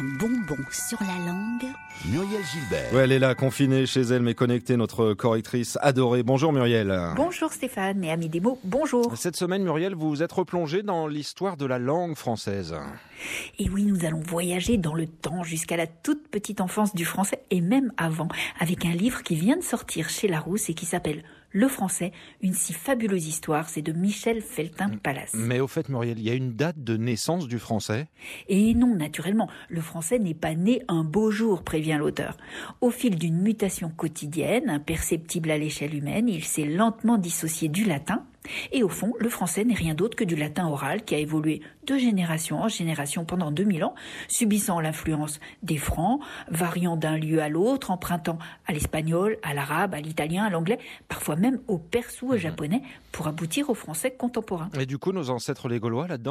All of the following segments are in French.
Un bonbon sur la langue. Muriel Gilbert. Ouais, elle est là, confinée chez elle, mais connectée, notre correctrice adorée. Bonjour Muriel. Bonjour Stéphane et amis des mots, bonjour. Cette semaine, Muriel, vous vous êtes replongée dans l'histoire de la langue française. Et oui, nous allons voyager dans le temps jusqu'à la toute petite enfance du français et même avant, avec un livre qui vient de sortir chez Larousse et qui s'appelle Le français, une si fabuleuse histoire, c'est de Michel Feltin-Pallas. Mais au fait, Muriel, il y a une date de naissance du français ? Et non, naturellement, le français n'est pas né un beau jour, prévient l'auteur. Au fil d'une mutation quotidienne, imperceptible à l'échelle humaine, il s'est lentement dissocié du latin. Et au fond, le français n'est rien d'autre que du latin oral qui a évolué de génération en génération pendant 2000 ans, subissant l'influence des Francs, variant d'un lieu à l'autre, empruntant à l'espagnol, à l'arabe, à l'italien, à l'anglais, parfois même au perse ou au japonais, pour aboutir au français contemporain. Et du coup, nos ancêtres les Gaulois là-dedans ?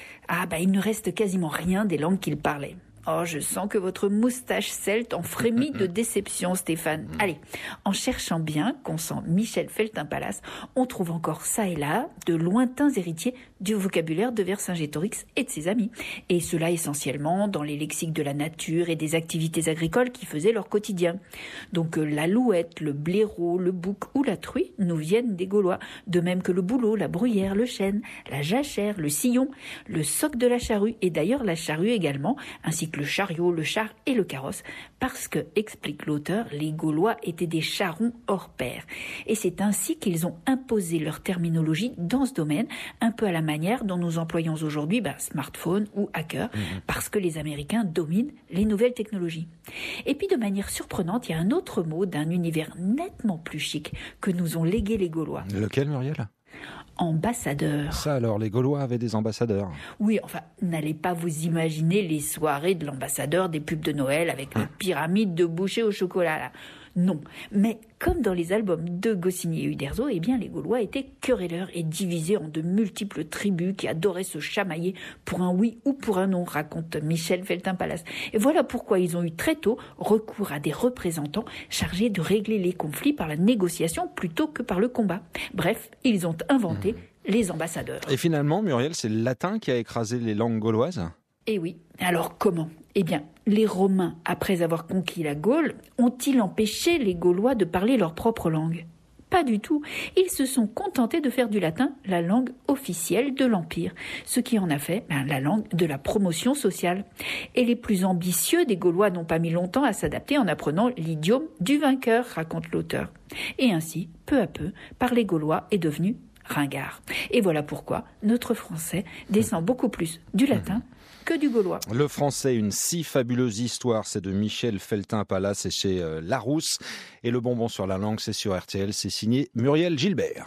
Il ne reste quasiment rien des langues qu'ils parlaient. Oh, je sens que votre moustache celte en frémit de déception, Stéphane. Allez, en cherchant bien, consent Michel Feltin-Pallas, on trouve encore ça et là de lointains héritiers du vocabulaire de Vercingétorix et de ses amis. Et cela essentiellement dans les lexiques de la nature et des activités agricoles qui faisaient leur quotidien. Donc l'alouette, le blaireau, le bouc ou la truie nous viennent des Gaulois, de même que le bouleau, la bruyère, le chêne, la jachère, le sillon, le soc de la charrue et d'ailleurs la charrue également, ainsi que le chariot, le char et le carrosse, parce que, explique l'auteur, les Gaulois étaient des charrons hors pair. Et c'est ainsi qu'ils ont imposé leur terminologie dans ce domaine, un peu à la manière dont nous employons aujourd'hui smartphone ou hacker, parce que les Américains dominent les nouvelles technologies. Et puis de manière surprenante, il y a un autre mot d'un univers nettement plus chic que nous ont légué les Gaulois. Lequel, Muriel ? Ambassadeur. Ça alors, les Gaulois avaient des ambassadeurs. Oui, n'allez pas vous imaginer les soirées de l'ambassadeur des pubs de Noël avec la pyramide de bouchées au chocolat, là. Non, mais comme dans les albums de Goscinny et Uderzo, les Gaulois étaient querelleurs et divisés en de multiples tribus qui adoraient se chamailler pour un oui ou pour un non, raconte Michel Feltin-Pallas. Et voilà pourquoi ils ont eu très tôt recours à des représentants chargés de régler les conflits par la négociation plutôt que par le combat. Bref, ils ont inventé les ambassadeurs. Et finalement, Muriel, c'est le latin qui a écrasé les langues gauloises ? Eh oui, alors comment ? Eh bien, les Romains, après avoir conquis la Gaule, ont-ils empêché les Gaulois de parler leur propre langue ? Pas du tout. Ils se sont contentés de faire du latin la langue officielle de l'Empire, ce qui en a fait la langue de la promotion sociale. Et les plus ambitieux des Gaulois n'ont pas mis longtemps à s'adapter en apprenant l'idiome du vainqueur, raconte l'auteur. Et ainsi, peu à peu, parler gaulois est devenu ringard. Et voilà pourquoi notre français descend beaucoup plus du latin que du gaulois. Le français, une si fabuleuse histoire, c'est de Michel Feltin-Pallas, c'est chez Larousse. Et le bonbon sur la langue, c'est sur RTL, c'est signé Muriel Gilbert.